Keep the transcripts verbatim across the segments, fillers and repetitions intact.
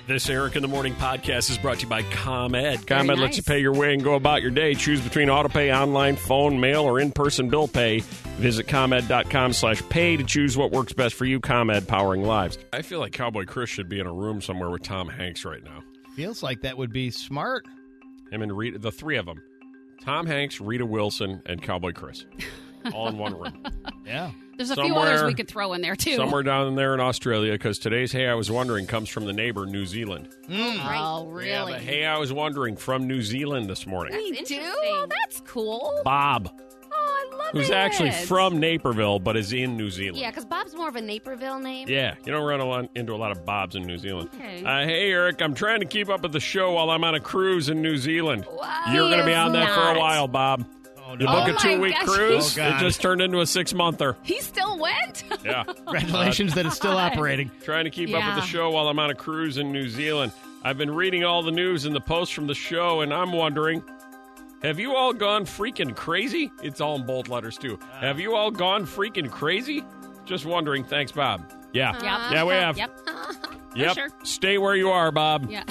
This Eric in the Morning podcast is brought to you by ComEd. Very ComEd nice. lets you pay your way and go about your day. Choose between auto pay, online, phone, mail, or in-person bill pay. Visit ComEd.com slash pay to choose what works best for you. ComEd, powering lives. I feel like Cowboy Chris should be in a room somewhere with Tom Hanks right now. Feels like that would be smart. Him and Rita, the three of them. Tom Hanks, Rita Wilson, and Cowboy Chris. All in one room. Yeah. There's a few Somewhere- others we could throw in there, too. Somewhere down there in Australia, because today's Hey, I Was Wondering comes from the neighbor, New Zealand. Oh, really? Yeah, the Hey, I Was Wondering from New Zealand this morning. We That's do? interesting. That's cool. Bob, Oh, I love who's it. actually from Naperville, but is in New Zealand. Yeah, because Bob's more of a Naperville name. Yeah, you don't run a lot, into a lot of Bobs in New Zealand. Okay. Uh, hey, Eric, I'm trying to keep up with the show while I'm on a cruise in New Zealand. Wow. You're going to be He on is that for a not. while, Bob. Oh, You no. book Oh a my two-week gosh. cruise, Oh, it God. just turned into a six-monther. He still went? Yeah. Congratulations that it's still God. operating. Trying to keep up Yeah. with the show while I'm on a cruise in New Zealand. I've been reading all the news and the posts from the show, and I'm wondering, have you all gone freaking crazy? It's all in bold letters, too. Have you all gone freaking crazy? Just wondering. Thanks, Bob. Yeah. Yep. Yeah, we have. Yep. Yep. sure. Stay where you are, Bob. Yeah.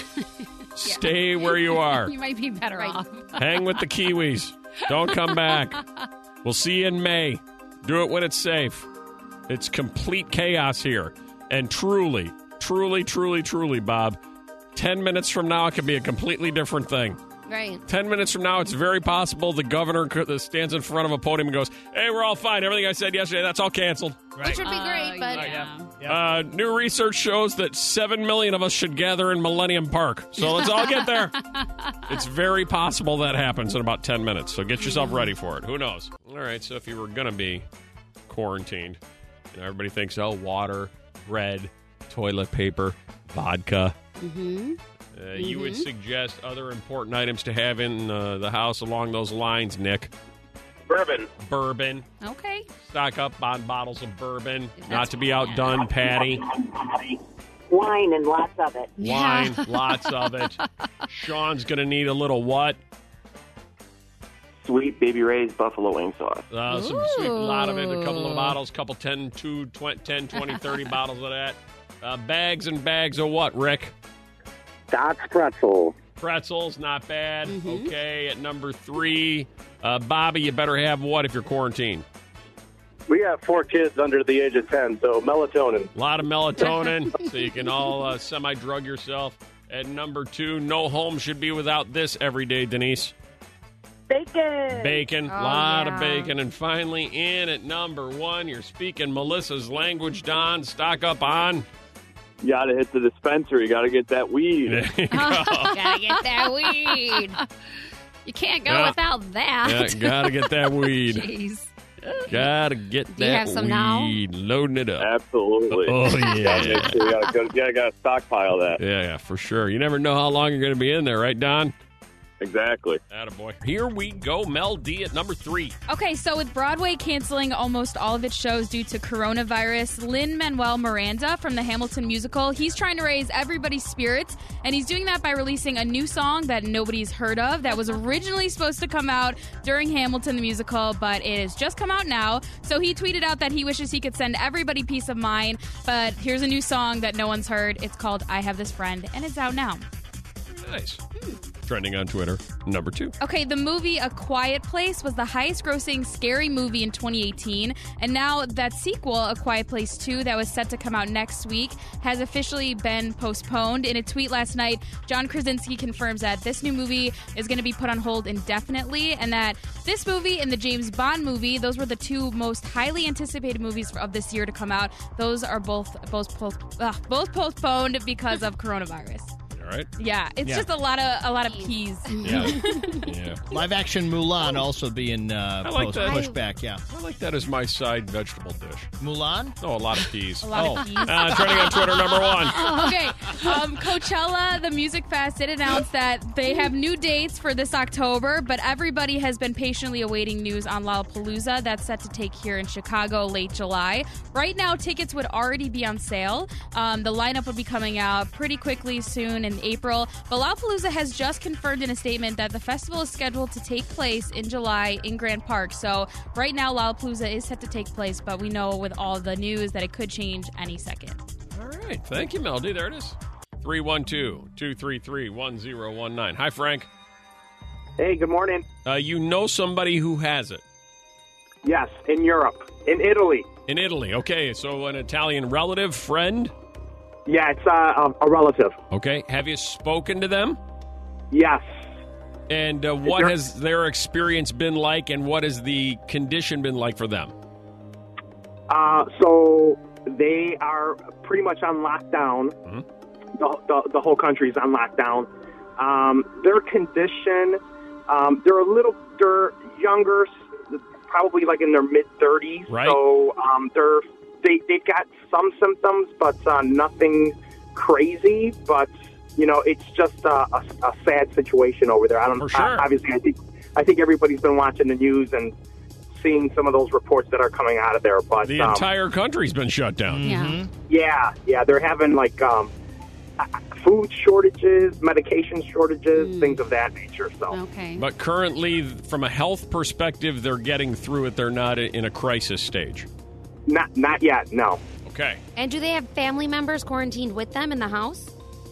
Stay where you are. You might be better Right. off. Hang with the Kiwis. Don't come back. We'll see you in May. Do it when it's safe. It's complete chaos here. And truly, truly, truly, truly, Bob, ten minutes from now, it could be a completely different thing. Right. Ten minutes from now, it's very possible the governor could- stands in front of a podium and goes, hey, we're all fine. Everything I said yesterday, that's all canceled. Which would be Uh, great, but yeah. Uh, new research shows that seven million of us should gather in Millennium Park. So let's all get there. It's very possible that happens in about ten minutes. So get yourself ready for it. Who knows? All right. So if you were going to be quarantined, you know, everybody thinks, oh, water, bread, toilet paper, vodka. Mm-hmm. Uh, You would suggest other important items to have in uh, the house along those lines, Nick. Bourbon. Bourbon. Okay. Stock up on bottles of bourbon. That's- Not to be outdone, Patty. Wine and lots of it. Wine, lots of it. Sean's going to need a little what? Sweet Baby Ray's buffalo wing sauce. Uh, some sweet, lot of it. A couple of Ooh. bottles, couple ten, two, twenty, ten, twenty, thirty bottles of that. Uh, bags and bags of what, Rick? Doc's pretzel. Pretzels, not bad. Okay, at number three, uh, Bobby, you better have what if you're quarantined? We got four kids under the age of ten, so melatonin. A lot of melatonin, so you can all uh, semi-drug yourself. At number two, no home should be without this every day, Denise. Bacon. Bacon, Oh, lot of yeah. bacon. And finally, in at number one, you're speaking Melissa's language, Don. Stock up on. You gotta hit the dispensary. You gotta get that weed. There you go. Gotta get that weed. You can't go Yeah. without that. Yeah, gotta get that weed. Jeez. Gotta get Do you that have some now? weed. Loading it up. Absolutely. Oh, Gotta yeah. make sure you gotta, go, you gotta stockpile that. Yeah, yeah, for sure. You never know how long you're going to be in there, right, Don? Exactly. Attaboy. Here we go. Mel D at number three. Okay, so with Broadway canceling almost all of its shows due to coronavirus, Lin-Manuel Miranda from the Hamilton musical, he's trying to raise everybody's spirits, and he's doing that by releasing a new song that nobody's heard of that was originally supposed to come out during Hamilton the musical, but it has just come out now. So he tweeted out that he wishes he could send everybody peace of mind, but here's a new song that no one's heard. It's called I Have This Friend, and it's out now. Nice. Trending on Twitter. Number two. Okay, the movie A Quiet Place was the highest-grossing scary movie in twenty eighteen, and now that sequel, A Quiet Place two, that was set to come out next week, has officially been postponed. In a tweet last night, John Krasinski confirms that this new movie is going to be put on hold indefinitely, and that this movie and the James Bond movie, those were the two most highly anticipated movies of this year to come out. Those are both both post, ugh, both postponed because of coronavirus. All right. Yeah, it's Yeah. just a lot of a lot of peas. Yeah. yeah. Live action Mulan also being uh, I like post- that. pushed back. Yeah. I like that as my side vegetable dish. Mulan? Oh, a lot of peas. A lot Oh. of peas. Uh, trending on Twitter, number one. Okay, um, Coachella, the Music Fest, did announce that they have new dates for this October, but everybody has been patiently awaiting news on Lollapalooza. That's set to take here in Chicago late July. Right now, tickets would already be on sale. Um, the lineup would be coming out pretty quickly soon in April. But Lollapalooza has just confirmed in a statement that the festival is scheduled to take place in July in Grant Park. So right now, Lollapalooza is set to take place, but we know with all the news that it could change any second. All right. Thank you, Melody. There it is. three one two, two three three, one zero one nine. Hi, Frank. Hey, good morning. Uh, you know somebody who has it. Yes, in Europe, in Italy. In Italy. Okay, so an Italian relative, friend? Yeah, it's uh, a, a relative. Okay. Have you spoken to them? Yes. And uh, what there- has their experience been like, and what has the condition been like for them? Uh, so they are pretty much on lockdown. Mhm. The, the, the whole country's on lockdown. Um, their condition, um, they're a little, they're younger, probably like in their mid thirties. Right. So um, they're they they've got some symptoms, but uh, nothing crazy. But you know, it's just a, a, a sad situation over there. I don't. For sure. I, obviously, I think I think everybody's been watching the news and seeing some of those reports that are coming out of there. But The um, entire country's been shut down. Yeah. yeah, yeah, they're having like um, food shortages, medication shortages, things of that nature. So. Okay. But currently, from a health perspective, they're getting through it. They're not in a crisis stage. Not not yet, no. Okay. And do they have family members quarantined with them in the house?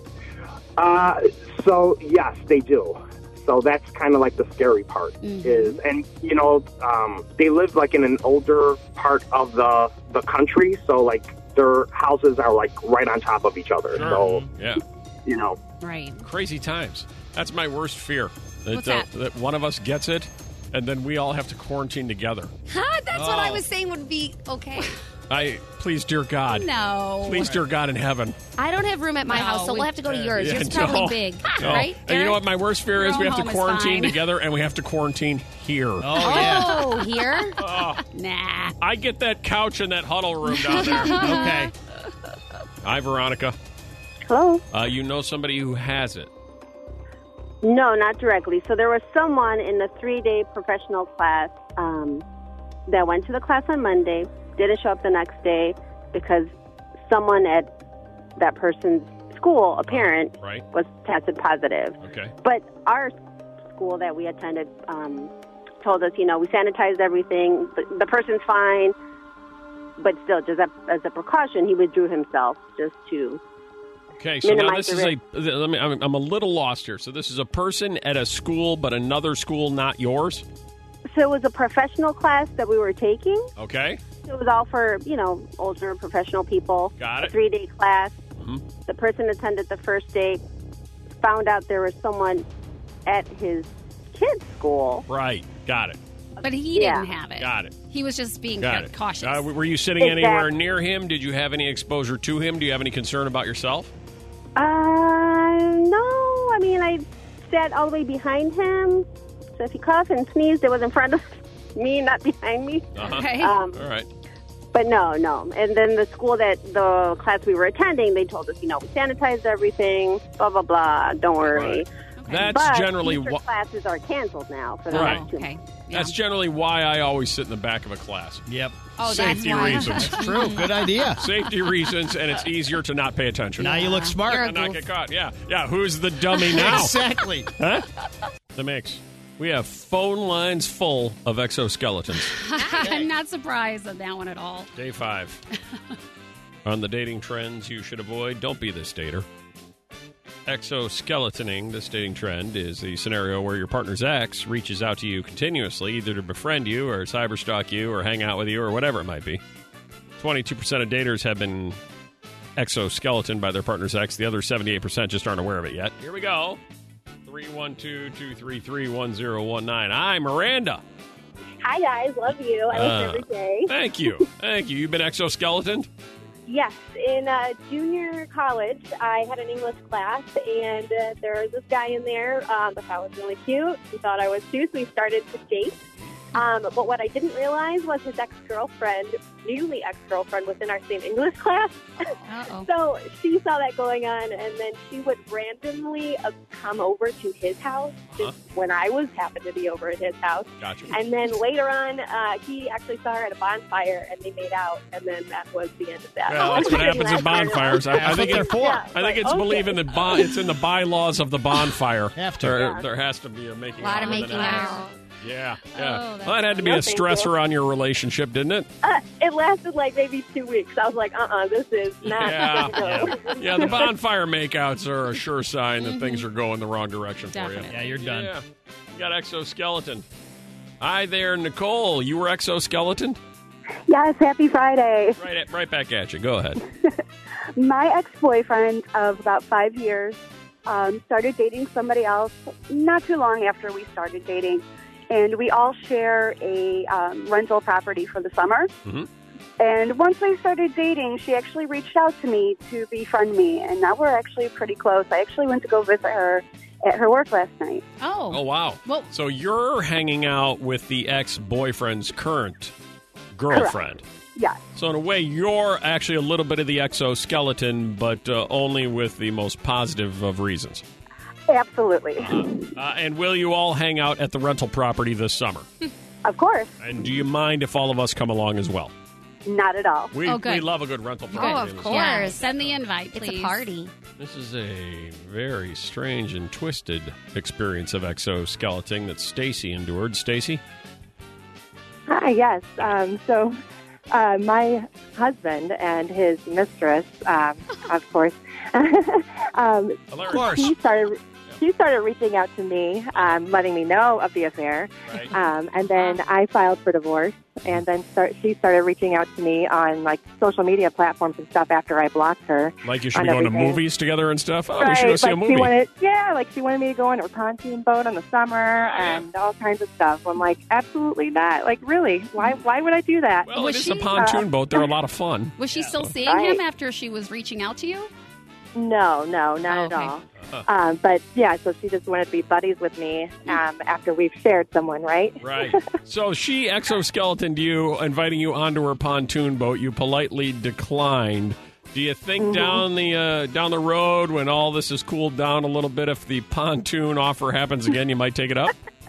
Uh, so yes, they do. So that's kind of like the scary part is, and you know, um, they live like in an older part of the the country, so like their houses are like right on top of each other. Sure. So Yeah. you know, Right. Crazy times. That's my worst fear. That, What's uh, that? that one of us gets it, and then we all have to quarantine together. Huh? That's what I Oh. was saying would be okay. I please, dear God. No. Please, dear God in heaven. I don't have room at my No, house, so we- we'll have to go to yours. Yeah, Yours is probably no. big, No. right? And you know what my worst fear Your is? We own have to home is quarantine fine. together, and we have to quarantine here. Oh, yeah. Oh, here? Nah. I get that couch in that huddle room down there. Okay. Hi, Veronica. Hello? Uh, you know somebody who has it. No, not directly. So there was someone in the three-day professional class um, that went to the class on Monday, didn't show up the next day because someone at that person's school, a parent, Right. was tested positive. Okay. But our school that we attended um, told us, you know, we sanitized everything. The, the person's fine, but still, just as, as a precaution, he withdrew himself just to. Okay, so now Minimize this the is a. Let me. I'm, I'm a little lost here. So this is a person at a school, but another school, not yours. So it was a professional class that we were taking. Okay. It was all for, you know, older professional people. Got it. A three-day class. Mhm. The person attended the first day, found out there was someone at his kid's school. Right. Got it. But he Yeah. didn't have it. Got it. He was just being Got ca- it. cautious. Uh, were you sitting Exactly. anywhere near him? Did you have any exposure to him? Do you have any concern about yourself? Uh, no. I mean, I sat all the way behind him. So if he coughed and sneezed, it was in front of me, not behind me. Uh-huh. Okay. Um, All right. But no, no. And then the school that the class we were attending, they told us, you know, we sanitized everything, blah, blah, blah. Don't worry. Right. Okay. That's But generally future what. classes are canceled now for the Right. next two Okay. months. Yeah. That's generally why I always sit in the back of a class. Yep. Oh, that's Safety why. reasons. True. Good idea. Safety reasons, and it's easier to not pay attention. Now you look You're smart. a And not goof. get caught. Yeah. Yeah. Who's the dummy now? Exactly. Huh? The mix. We have phone lines full of exoskeletons. I'm not surprised at that one at all. Day five. On the dating trends you should avoid, don't be this dater. Exoskeletoning, this dating trend, is the scenario where your partner's ex reaches out to you continuously, either to befriend you or cyberstalk you or hang out with you or whatever it might be. twenty-two percent of daters have been exoskeleton by their partner's ex. The other seventy-eight percent just aren't aware of it yet. Here we go. three one two, two three three, one zero one nine. Hi, Miranda. Hi, guys. Love you. I Uh, listen every day. Thank you. Thank you. You've been exoskeleton? Yes. In uh, junior college, I had an English class, and uh, there was this guy in there um, that I thought was really cute. He thought I was too, so we started to date. Um, but what I didn't realize was his ex-girlfriend, newly ex-girlfriend, was in our same English class. Uh-oh. So she saw that going on, and then she would randomly uh, come over to his house just when I was happened to be over at his house. Gotcha. And then later on, uh, he actually saw her at a bonfire, and they made out, and then that was the end of that. Well, that's what happens at bonfires. I, I That's think what they're it- for. Yeah. I think it's Okay. believe in the bon- it's in the bylaws of the bonfire. Have to. There, Yeah. there has to be a making A lot out of with making an axe. out. Yeah, Oh, yeah. that's well, that had to be No, a thank stressor on your relationship, didn't it? Uh, it lasted like maybe two weeks. I was like, uh-uh, this is not Yeah. gonna go. Yeah, the bonfire makeouts are a sure sign that things are going the wrong direction for Definitely. you. Yeah, you're done. Yeah. You got exoskeleton. Hi there, Nicole. You were exoskeleton? Yes, happy Friday. Right, at, right back at you. Go ahead. My ex-boyfriend of about five years um, started dating somebody else not too long after we started dating. And we all share a um, rental property for the summer. Mhm. And once we started dating, she actually reached out to me to befriend me. And now we're actually pretty close. I actually went to go visit her at her work last night. Oh. Oh, wow. Well, So you're hanging out with the ex-boyfriend's current girlfriend. Yes. So in a way, you're actually a little bit of the exoskeleton, but uh, only with the most positive of reasons. Absolutely. Uh, and will you all hang out at the rental property this summer? Of course. And do you mind if all of us come along as well? Not at all. We, Oh, good. we love a good rental Oh, property. of in the course. summer. yeah, send the invite, It's please. a party. This is a very strange and twisted experience of exoskeleton that Stacy endured. Stacy? Hi, yes. Um, so uh, my husband and his mistress, um, of course, um, Of course. he started he started reaching out to me, um, letting me know of the affair. Right. Um, and then I filed for divorce. And then start, she started reaching out to me on like social media platforms and stuff after I blocked her. Like you should on be going to everything. movies together and stuff? Oh, we Right, should go see like a movie. She wanted, yeah, like she wanted me to go on her pontoon boat in the summer and all kinds of stuff. I'm like, absolutely not. Like, really? Why? Why would I do that? Well, Was it is a she- pontoon boat. They're a lot of fun. Was she still seeing Right. him after she was reaching out to you? No, no, not Oh, at okay. all. Um, but yeah, so she just wanted to be buddies with me um, after we've shared someone, right? Right. So she exoskeletoned you, inviting you onto her pontoon boat. You politely declined. Do you think Mm-hmm. down the uh, down the road, when all this has cooled down a little bit, if the pontoon offer happens again, you might take it up?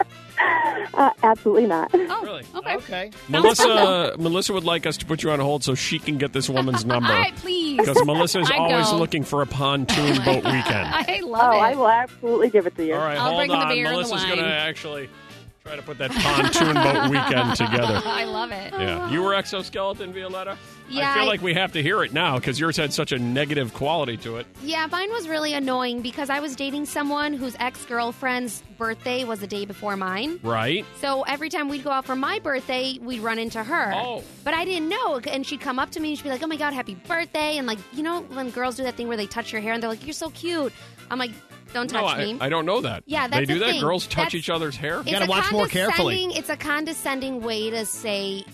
Uh, absolutely not. Oh, Really? okay. Okay. Melissa, Melissa would like us to put you on hold so she can get this woman's number. All right, please. Because Melissa's I always go. looking for a pontoon boat weekend. I love Oh, it. I will absolutely give it to you. All right, I'll hold bring the on. beer and the Melissa's wine. going to actually try to put that pontoon boat weekend together. I love it. Yeah. You were exoskeleton, Violetta? Yeah, I feel I- like we have to hear it now because yours had such a negative quality to it. Yeah, mine was really annoying because I was dating someone whose ex-girlfriend's birthday was the day before mine. Right? So every time we'd go out for my birthday, we'd run into her. Oh. But I didn't know. And she'd come up to me and she'd be like, oh my God, happy birthday. And like, you know, when girls do that thing where they touch your hair and they're like, you're so cute. I'm like, don't touch No, I, me. I don't know that. Yeah, They that's do the that? thing. Girls touch That's- each other's hair? It's gotta a watch more carefully. condescending- It's a condescending way to say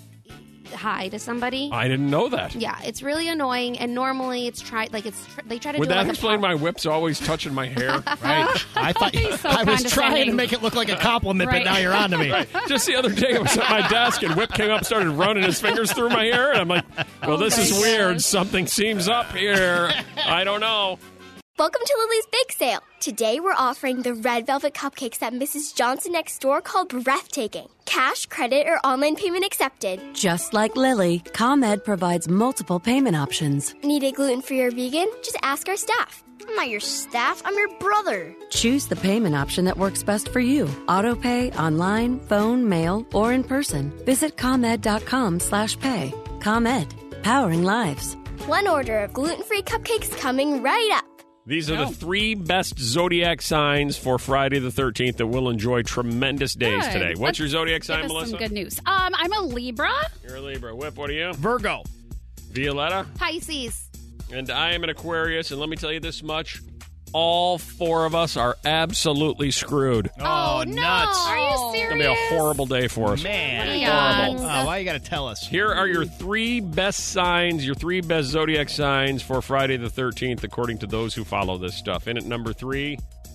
hi to somebody. I didn't know that. Yeah, it's really annoying. And normally it's try like it's tr- they try to Would do that like a explain pop- my whip's always touching my hair? Right. I thought He's so I was trying to condescending. make it look like a compliment, Right. but now you're on to me. Just the other day, I was at my desk and Whip came up, started running his fingers through my hair, and I'm like, well, Oh this my is weird. gosh. Something seems up here. I don't know. Welcome to Lily's Bake Sale. Today we're offering the red velvet cupcakes at Missus Johnson next door called Breathtaking. Cash, credit, or online payment accepted. Just like Lily, ComEd provides multiple payment options. Need it gluten-free or vegan? Just ask our staff. I'm not your staff, I'm your brother. Choose the payment option that works best for you. Auto pay, online, phone, mail, or in person. Visit ComEd.com slash pay. ComEd, powering lives. One order of gluten-free cupcakes coming right up. These are the three best zodiac signs for Friday the thirteenth that will enjoy tremendous days Good. today. What's Let's your zodiac Give sign, us Melissa? some good news. Um, I'm a Libra. You're a Libra. Whip, what are you? Virgo. Violetta? Pisces. And I am an Aquarius, and let me tell you this much. All four of us are absolutely screwed. It's Oh, no. nuts. Are you going serious? to be a horrible day for us. Man. Horrible. Oh, why you got to tell us? Here are your three best signs, your three best zodiac signs for Friday the thirteenth, according to those who follow this stuff. In at number three,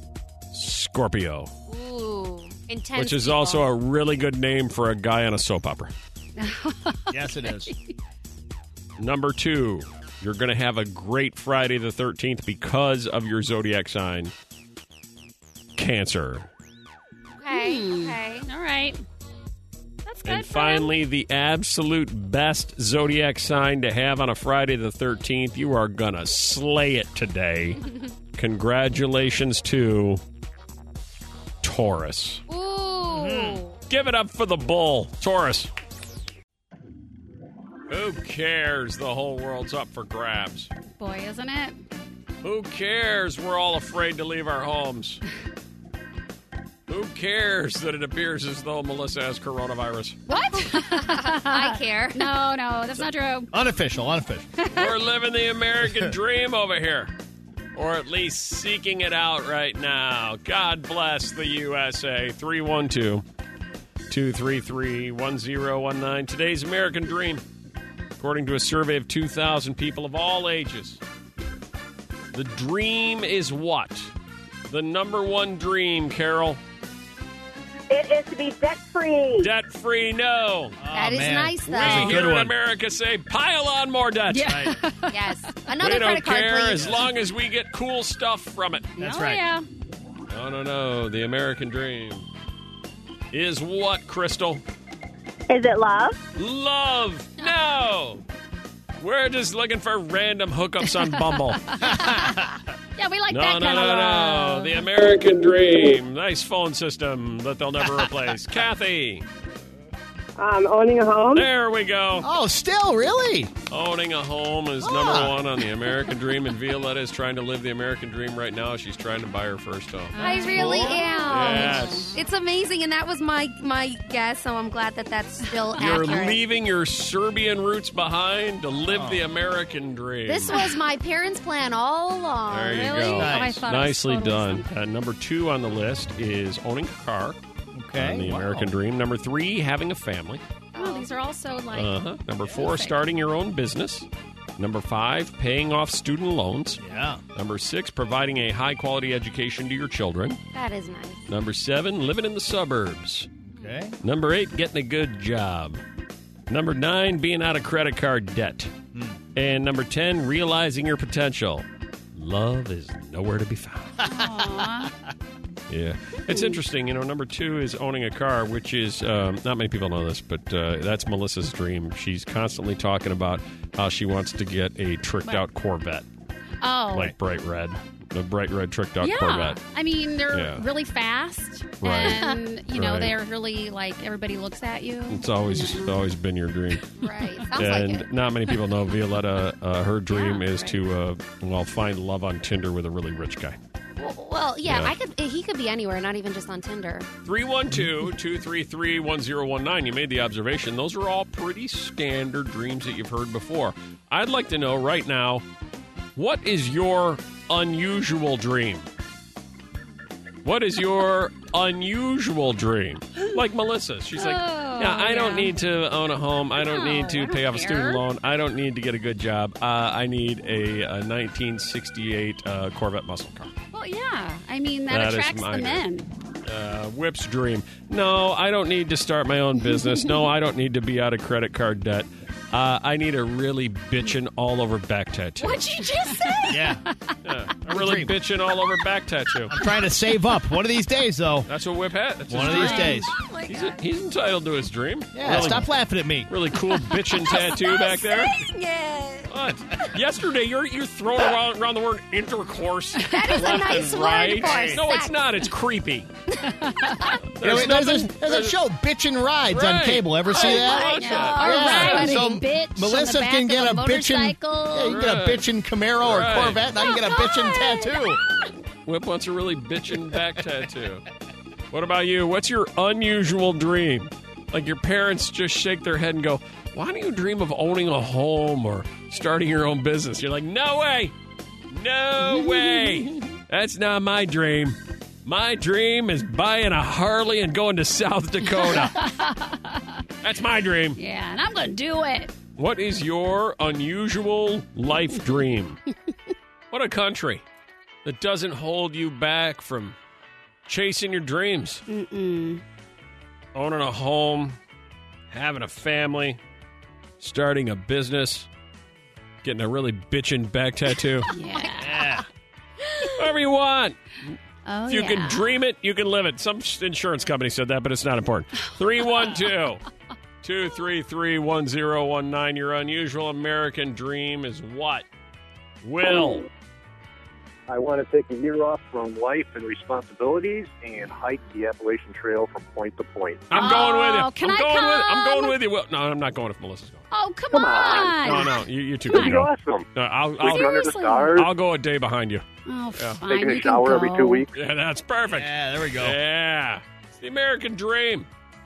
Scorpio, Ooh, intense. which is people. also a really good name for a guy on a soap opera. Yes, it is. Number two, you're going to have a great Friday the thirteenth because of your zodiac sign, Cancer. okay. Hmm. Okay. All right. That's good. And for finally, the absolute best zodiac sign to have on a Friday the thirteenth. You are going to slay it today. Congratulations to Taurus. Ooh. Give it up for the bull. Taurus. Who cares? The whole world's up for grabs. Boy, isn't it? Who cares? We're all afraid to leave our homes. Who cares that it appears as though Melissa has coronavirus? What? I care. No, no, that's not true. Unofficial, unofficial. We're living the American dream over here. Or at least seeking it out right now. God bless the U S A. three one two, two three three, one zero one nine. Today's American dream, according to a survey of two thousand people of all ages. The dream is what? The number one dream, Carol? It is to be debt-free. Debt-free, no. That is man. nice, though. We here in one. America say, pile on more debt. Yeah. Yes. Another We don't credit card, care please. as long as we get cool stuff from it. That's oh, right. yeah. No, no, no. The American dream is what, Crystal? Is it love? Love. No. We're just looking for random hookups on Bumble. Yeah, we like No, that no, kind no, of no. love. The American dream. Nice phone system that they'll never replace. Kathy. Um, owning a home? There we go. Oh, still, really? Owning a home is Ah. number one on the American dream, and Violetta is trying to live the American dream right now. She's trying to buy her first home. I really am. Yes. It's amazing, and that was my my guess, so I'm glad that that's still You're accurate. leaving your Serbian roots behind to live the American dream. This was my parents' plan all along. There you Really? go. Oh, I Nice. thought it was Nicely totally done. something. Uh, number two on the list is owning a car. Okay. On the Wow. American dream. Number three, having a family. Oh, these are also like. Uh-huh. Number four, basic. starting your own business. Number five, paying off student loans. Yeah. Number six, providing a high-quality education to your children. That is nice. Number seven, living in the suburbs. Okay. Number eight, getting a good job. Number nine, being out of credit card debt. And number ten, realizing your potential. Love is nowhere to be found. Aw. Yeah. It's interesting. You know, number two is owning a car, which is, um, not many people know this, but uh, that's Melissa's dream. She's constantly talking about how she wants to get a tricked out Corvette, Oh. like bright red. The bright red tricked out yeah. Corvette. I mean, they're Yeah. really fast. Right. And, you know, Right. they're really like everybody looks at you. It's always it's always been your dream. Right. Sounds And like it. not many people know Violetta, uh, her dream is to, uh, well, find love on Tinder with a really rich guy. Well, well yeah, Yeah. I could. He could be anywhere, not even just on Tinder. three one two, two three three, one zero one nine. You made the observation. Those are all pretty standard dreams that you've heard before. I'd like to know right now, what is your unusual dream? What is your unusual dream? Like Melissa. She's like, Oh, yeah, I don't yeah. need to own a home. I don't No, need to I don't pay off a student care. loan. I don't need to get a good job. Uh, I need a, a nineteen sixty-eight uh, Corvette muscle car. Well, yeah. I mean, that, That is attracts my the dream. men. Uh, Whip's dream. No, I don't need to start my own business. No, I don't need to be out of credit card debt. Uh, I need a really bitchin' all over back tattoo. What'd you just say? Yeah. Yeah, a really dream. bitchin' all over back tattoo. I'm trying to save up. One of these days, though. That's what Whip had. That's One his of these dream. days. Oh, my He's, God. he's entitled to his dream. Yeah, really, stop laughing at me. really cool bitchin' tattoo back there. What? Yesterday, you're you're throwing around, around the word intercourse. That is a left nice and word right. for No, it's sex. not. It's creepy. You know, There's there's, nothing- there's, there's a show, Bitchin' Rides, on Right. cable. Ever see Right. that? Watch know. that. Or Yeah, riding so bitch on Melissa the back can of get a a bitchin'. motorcycle. Yeah, you can get a Right. bitchin' Camaro or Right. Corvette, and I can get a bitchin' tattoo. Whip wants a really bitchin' back tattoo. What about you? What's your unusual dream? Like your parents just shake their head and go, why do you dream of owning a home or starting your own business? You're like, no way. No way. That's not my dream. My dream is buying a Harley and going to South Dakota. That's my dream. Yeah, and I'm going to do it. What is your unusual life dream? What a country that doesn't hold you back from chasing your dreams. Mm-mm. Owning a home, having a family, starting a business, getting a really bitchin' back tattoo. Yeah. Yeah. Whatever you want. Oh, If you yeah. can dream it, you can live it. Some insurance company said that, but it's not important. three one two, two three three, one zero one nine. Your unusual American dream is what? Will. I want to take a year off from life and responsibilities and hike the Appalachian Trail from point to point. I'm Oh, going with you. can I'm I going with I'm come? going with you. Well, no, I'm not going if Melissa's going. Oh, come, Come on. on. No, no, you, you two It'd can be go. awesome. No, I'll, Sleeping I'll, under the Seriously? stars, I'll go a day behind you. Oh, Yeah. fine. taking you a can shower every go. two weeks. Yeah, that's perfect. Yeah, there we go. Yeah. It's the American dream.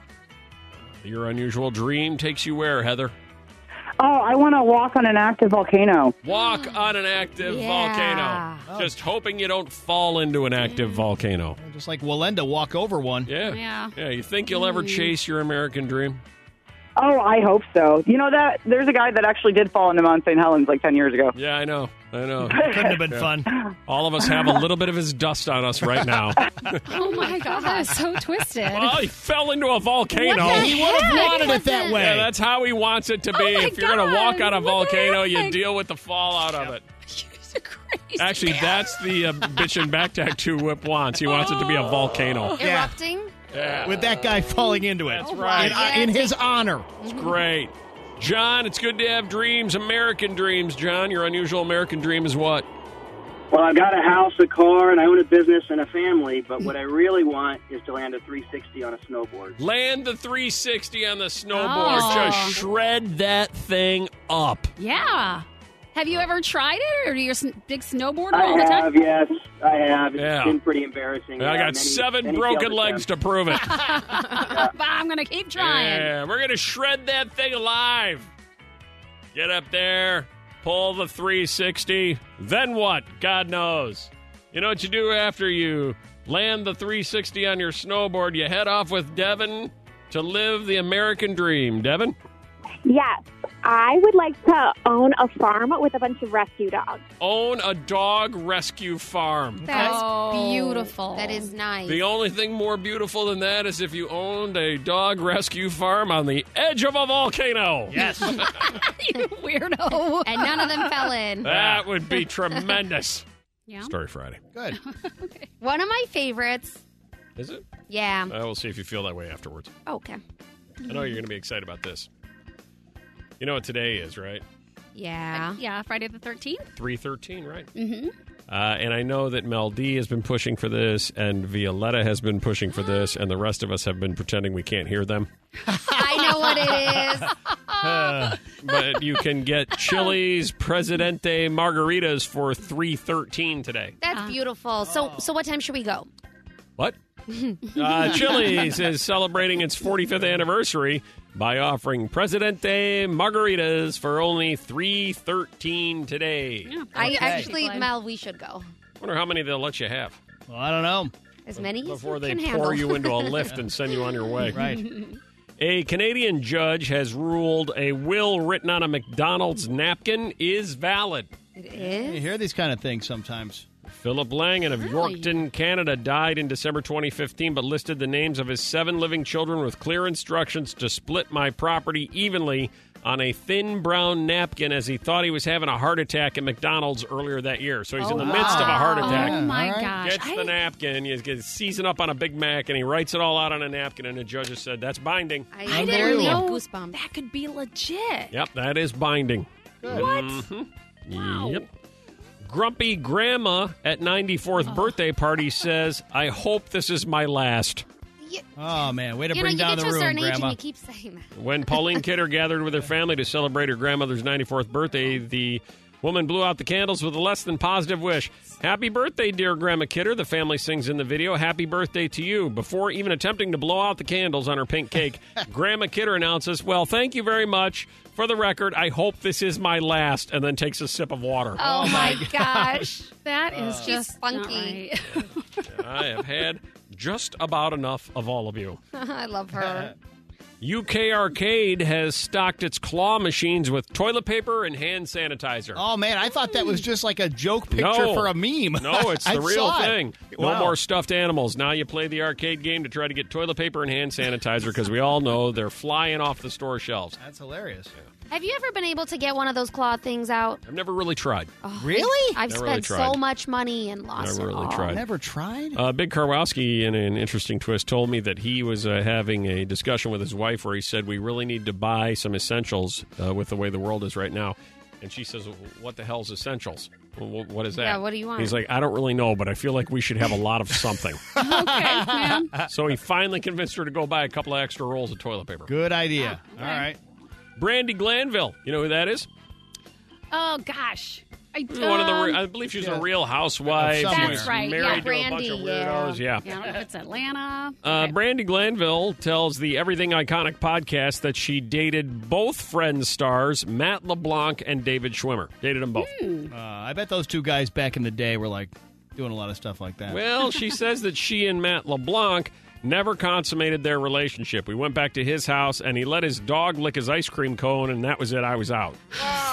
Your unusual dream takes you where, Heather? Oh, I want to walk on an active volcano. Walk on an active Yeah. volcano. Just hoping you don't fall into an active volcano. Just like Walenda, walk over one. Yeah. Yeah. Yeah, you think you'll ever chase your American dream? Oh, I hope so. You know that there's a guy that actually did fall into Mount Saint Helens like ten years ago. Yeah, I know. I know. Couldn't have been Yeah. fun. All of us have a little bit of his dust on us right now. Oh, my God. That is so twisted. Well, he fell into a volcano. What the He would have heck? wanted it that wasn't- way. Yeah, that's how he wants it to be. Oh my if you're going to walk God, on a what the volcano, you heck? deal with the fallout of it. You're crazy. Actually, that's the uh, bitch and back tattoo Whip wants. He wants it to be a volcano. Yeah. Erupting? Yeah. With that guy falling into it. That's right. In, in his honor. It's great. John, it's good to have dreams, American dreams. John, your unusual American dream is what? Well, I've got a house, a car, and I own a business and a family, but what I really want is to land a three sixty on a snowboard. Land the three sixty on the snowboard. Oh. Just shred that thing up. Yeah. Have you ever tried it, or are you a sn- big snowboarder I all the have, time? yes, I have. It's Yeah. been pretty embarrassing. I Uh, got many- seven many broken failed legs attempts. to prove it. But I'm going to keep trying. Yeah, we're going to shred that thing alive. Get up there, pull the three sixty. Then what? God knows. You know what you do after you land the three sixty on your snowboard? You head off with Devin to live the American dream. Devin? Yes, I would like to own a farm with a bunch of rescue dogs. Own a dog rescue farm. That's Oh. beautiful. That is nice. The only thing more beautiful than that is if you owned a dog rescue farm on the edge of a volcano. Yes. You weirdo. and none of them fell in. That would be tremendous. Yeah. Story Friday. Good. One of my favorites. Is it? Yeah. I will see if you feel that way afterwards. Okay. I know you're going to be excited about this. You know what today is, right? Yeah. Yeah, Friday the thirteenth. three thirteen, right? Mm-hmm. Uh, and I know that Mel D has been pushing for this, and Violetta has been pushing for this, and the rest of us have been pretending we can't hear them. I know what it is. Uh, But you can get Chili's Presidente margaritas for three thirteen today. That's beautiful. So, so what time should we go? What? uh, Chili's is celebrating its forty-fifth anniversary by offering Presidente margaritas for only three thirteen today. I Okay. actually, Mel, we should go. Wonder how many they'll let you have well, I don't know. As many before as they you can pour handle. you into a lift and send you on your way. Right. A Canadian judge has ruled a will written on a McDonald's napkin is valid. It You is? hear these kind of things sometimes. Philip Langan of Really? Yorkton, Canada, died in December twenty fifteen, but listed the names of his seven living children with clear instructions to split my property evenly on a thin brown napkin as he thought he was having a heart attack at McDonald's earlier that year. So he's in the midst of a heart attack. Oh, my all right. gosh. Gets the I- napkin, he gets seasoned up on a Big Mac, and he writes it all out on a napkin, and the judge has said, that's binding. I, I literally didn't have know goosebumps. that could be legit. Yep, that is binding. What? Mhm. Wow. Yep. Grumpy Grandma at ninety-fourth birthday party says, I hope this is my last. Oh, man. Way to You know, bring you down get the to a room, certain age Grandma. and you keep saying that. When Pauline Kidder gathered with her family to celebrate her grandmother's ninety-fourth birthday, the woman blew out the candles with a less than positive wish. Happy birthday, dear Grandma Kidder, the family sings in the video. Happy birthday to you. Before even attempting to blow out the candles on her pink cake, Grandma Kidder announces, well, thank you very much. For the record, I hope this is my last, and then takes a sip of water. Oh, my gosh. That is She's just funky. not right. I have had just about enough of all of you. I love her. U K Arcade has stocked its claw machines with toilet paper and hand sanitizer. Oh, man. I thought that was just like a joke picture No. for a meme. No, it's I the real saw it. thing. No Wow. more stuffed animals. Now you play the arcade game to try to get toilet paper and hand sanitizer because we all know they're flying off the store shelves. That's hilarious. Have you ever been able to get one of those claw things out? I've never really tried. Oh, Really? I've Never spent really tried. so much money and lost Never it really all. tried. Never tried? Uh, Big Karwowski, in an interesting twist, told me that he was uh, having a discussion with his wife where he said, we really need to buy some essentials uh, with the way the world is right now. And she says, what the hell's essentials? Well, what is that? Yeah, what do you want? He's like, I don't really know, but I feel like we should have a lot of something. Okay, man. So he finally convinced her to go buy a couple of extra rolls of toilet paper. Good idea. Oh, All right. Brandy Glanville. You know who that is? Oh, gosh. I, One of the, um, re- I believe she's yeah. a real housewife. Of She somewhere. was That's right, married yeah. to Brandy, a bunch of yeah. weirdos. Yeah. yeah, I don't know if it's Atlanta. Uh, Okay. Brandy Glanville tells the Everything Iconic podcast that she dated both Friends stars, Matt LeBlanc and David Schwimmer. Dated them both. Uh, I bet those two guys back in the day were like doing a lot of stuff like that. Well, she says that she and Matt LeBlanc never consummated their relationship. We went back to his house, and he let his dog lick his ice cream cone, and that was it. I was out.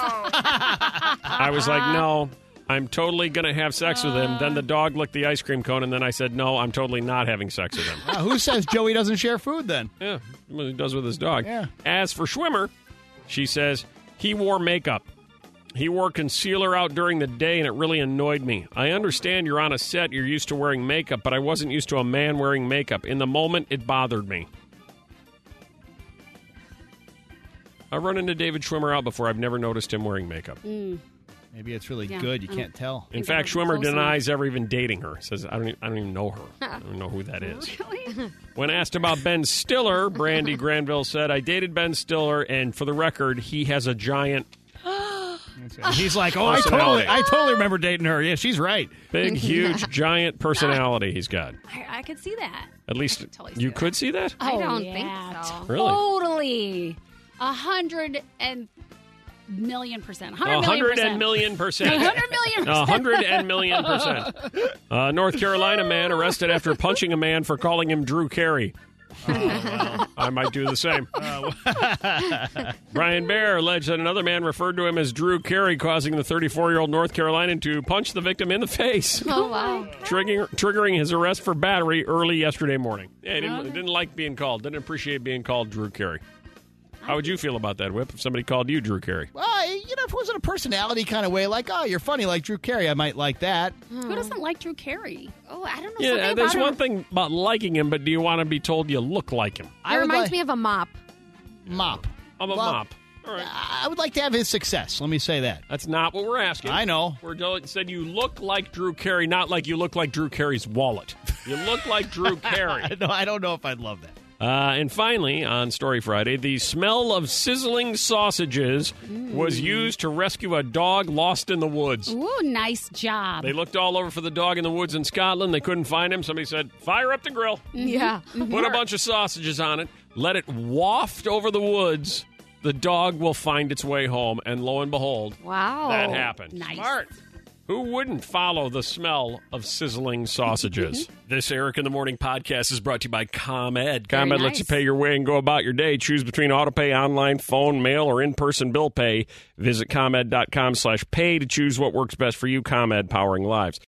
I was like, no, I'm totally going to have sex with him. Then the dog licked the ice cream cone, and then I said, no, I'm totally not having sex with him. Uh, who says Joey doesn't share food then? Yeah, well, he does with his dog. Yeah. As for Schwimmer, she says he wore makeup. He wore concealer out during the day, and it really annoyed me. I understand you're on a set, you're used to wearing makeup, but I wasn't used to a man wearing makeup. In the moment, it bothered me. I've run into David Schwimmer out before. I've never noticed him wearing makeup. Mm. Maybe it's really Yeah, good. You I can't tell. In think fact, I'm Schwimmer close denies ever even dating her. Says, I don't, e- I don't even know her. I don't know who that is. Really? When asked about Ben Stiller, Brandy Granville said, I dated Ben Stiller, and for the record, he has a giant... He's like, oh, I Personality. totally, I totally remember dating her. Yeah, she's right. Big, huge, giant personality he's got. I, I could see that. At least totally see you that. could see that? I Oh, don't yeah. think so. Really? Totally. A hundred and million percent. A Hundred million hundred percent. and million percent. A hundred million A hundred and million percent. Uh, North Carolina man arrested after punching a man for calling him Drew Carey. Oh, well. I might do the same. Uh, Brian Baer alleged that another man referred to him as Drew Carey, causing the thirty-four-year-old North Carolinian to punch the victim in the face, Oh, wow. triggering, triggering his arrest for battery early yesterday morning. Yeah, he didn't, Okay. didn't like being called, didn't appreciate being called Drew Carey. How would you feel about that, Whip, if somebody called you Drew Carey? well, you know, if it was in a personality kind of way, like, oh, you're funny like Drew Carey, I might like that. Who doesn't like Drew Carey? Oh, I don't know. Yeah, something there's about one him. thing about liking him, but do you want to be told you look like him? It I would reminds like- me of a mop. Mop. I'm a Well, mop. All right. I would like to have his success. Let me say that. That's not what we're asking. I know. We're told- said you look like Drew Carey, not like you look like Drew Carey's wallet. You look like Drew Carey. I, know, I don't know if I'd love that. Uh, and finally, on Story Friday, the smell of sizzling sausages was used to rescue a dog lost in the woods. Ooh, nice job. They looked all over for the dog in the woods in Scotland. They couldn't find him. Somebody said, fire up the grill. Yeah. Put a bunch of sausages on it. Let it waft over the woods. The dog will find its way home. And lo and behold, Wow. that happened. Nice. Smart. Who wouldn't follow the smell of sizzling sausages? This Eric in the Morning podcast is brought to you by ComEd. ComEd Very lets you nice. pay your way and go about your day. Choose between auto pay, online, phone, mail, or in-person bill pay. Visit ComEd.com slash pay to choose what works best for you. ComEd, powering lives.